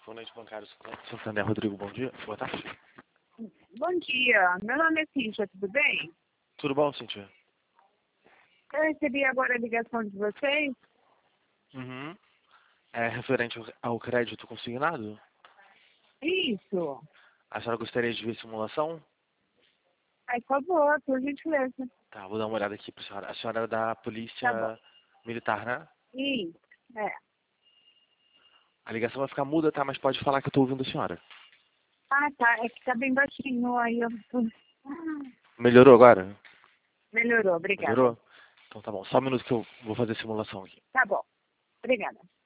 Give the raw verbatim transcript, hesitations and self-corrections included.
Correspondente bancário Santander, Rodrigo, bom dia. Boa tarde. Bom dia, meu nome é Cíntia, tudo bem? Tudo bom, Cintia? Eu recebi agora a ligação de vocês. Uhum. É referente ao ao crédito consignado? Isso. A senhora gostaria de ver simulação? Ai, por favor, por gentileza. Tá, vou dar uma olhada aqui pra senhora. A senhora é da Tá bom. Polícia Militar, né? Isso, é. A ligação vai ficar muda, tá? Mas pode falar que eu tô ouvindo a senhora. Ah, tá, é que tá bem baixinho, aí eu... Melhorou agora? Melhorou, obrigada. Melhorou? Então tá bom. Só um minuto que eu vou fazer a simulação aqui. Tá bom, obrigada.